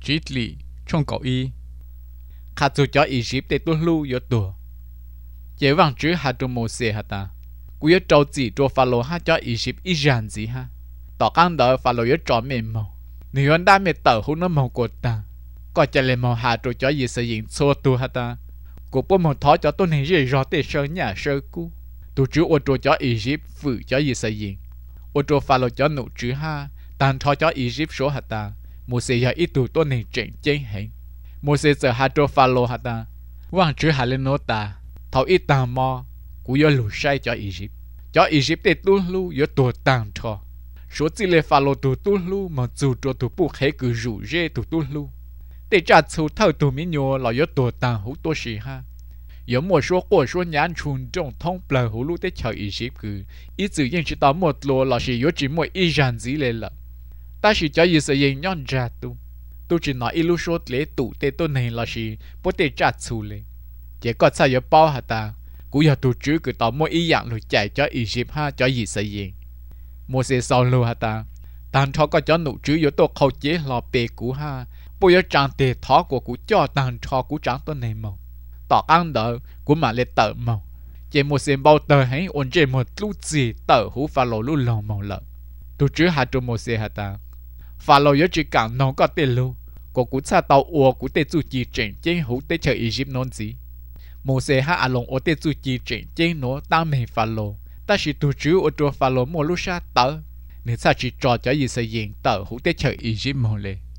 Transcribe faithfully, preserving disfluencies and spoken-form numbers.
chỉ lì trong cậu y khá chú cho Egypt để tôi lưu yếu tùa chế vàng chứ hà trù mô xê hà ta cú yếu trâu chỉ trô phá lô hà cho Egypt y ràng gì ha tỏ căng đỡ phá lô yếu trò mê màu nếu anh đã mê tờ hú nó màu của ta có chả lệ màu hà trù cho gì sử dụng xô tù hà ta cú bố màu thó cho tôi này rì rõ tê sơ nhà sơ cú tù chú ô trô cho Egypt phụ cho gì sử dụng ô trô phá lô cho nụ chứ ha tàn thó cho Egypt số hà ta mô xê ya ít tù tôi này chênh chênh hẹn mô xê giờ hà trô phá lô hà ta vàng chứ hà lên nô ta thảo ít tàng mò cú yếu lù say cho Egypt cho Egypt để tu lu yếu tổ tàng thọ số chỉ lệ phá lô tu tu lu mà dù cho tu bu khé cứ rủ rê tu tu lu để trả chú thâu tu mi nhô là yếu tổ tàng hú tô sĩ ha yếu một số cổ số nhãn chun trong thông bờ hú lu để chờ Egypt cứ ít tự nhiên chỉ tao một lô là chỉ yếu chỉ một ý ràng gì lệ là ta chỉ cho yếu sự yên nhon ra tu tu chỉ nói ilu số lệ tụ để tu này là chỉ bố để trả chú lệ chỉ có sao yếu bao hả ta cú giờ tu chứ cứ tao mỗi ý dạng rồi chạy cho Egypt ha cho gì sự yên mua xe sau lô hả ta tàn thọ có cho nụ chứ yếu tổ khâu chế lò bề cú ha bây giờ trang tề thọ của cú cho tàn thọ cú trắng tuần này màu tỏ ăn đỡ cú mà lên tờ màu chỉ mua xe bao tờ hay ổn chế một lúc gì tờ hú pha lô lúc lòng màu lợ tu chứ hả cho mua xe hả ta pha lô yếu chỉ càng nó có tiền lô của cú xa tàu ua cú tê chú chỉ chỉnh trên hú tê chờ Egypt non gì mua xe ha à lồng ô tê chú chỉ chỉnh trên nó tăng mềm pha lô ta chỉ tu chứ ô tô pha lô mua lúc xa tờ nên sao chỉ trò cho gì xây dựng tờ hú tê chờ Egypt màu lệ